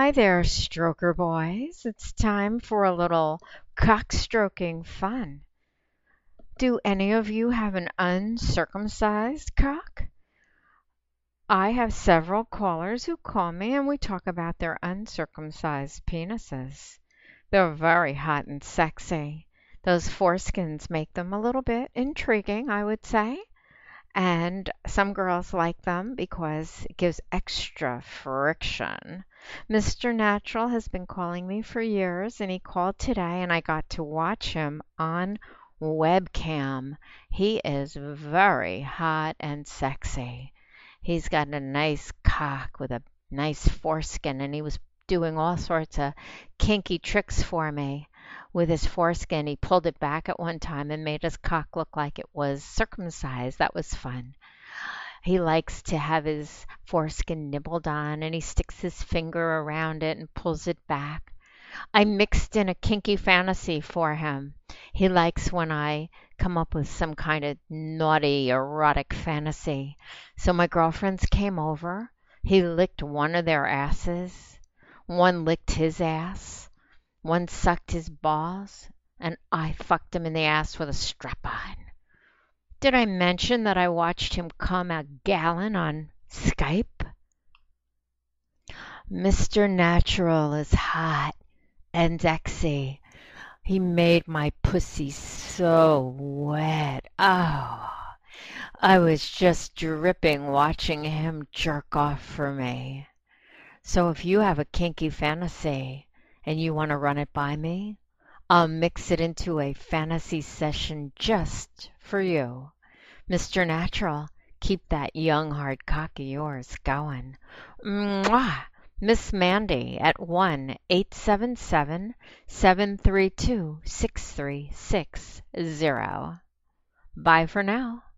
Hi there, stroker boys. It's time for a little cock stroking fun. Do any of you have an uncircumcised cock? I have several callers who call me and we talk about their uncircumcised penises. They're very hot and sexy. Those foreskins make them a little bit intriguing, I would say. And some girls like them because it gives extra friction. Mr. Natural has been calling me for years, and he called today, and I got to watch him on webcam. He is very hot and sexy. He's got a nice cock with a nice foreskin, and he was doing all sorts of kinky tricks for me with his foreskin. He pulled it back at one time and made his cock look like it was circumcised. That was fun. He likes to have his foreskin nibbled on and he sticks his finger around it and pulls it back. I mixed in a kinky fantasy for him. He likes when I come up with some kind of naughty, erotic fantasy. So my girlfriends came over. He licked one of their asses. One licked his ass. One sucked his balls. And I fucked him in the ass with a strap on. Did I mention that I watched him come a gallon on Skype? Mr. Natural is hot and sexy. He made my pussy so wet. Oh, I was just dripping watching him jerk off for me. So if you have a kinky fantasy and you want to run it by me, I'll mix it into a fantasy session just for you. Mr. Natural, keep that young hard cock of yours going. Mwah! Miss Mandy at 1-877-732-6360. Bye for now.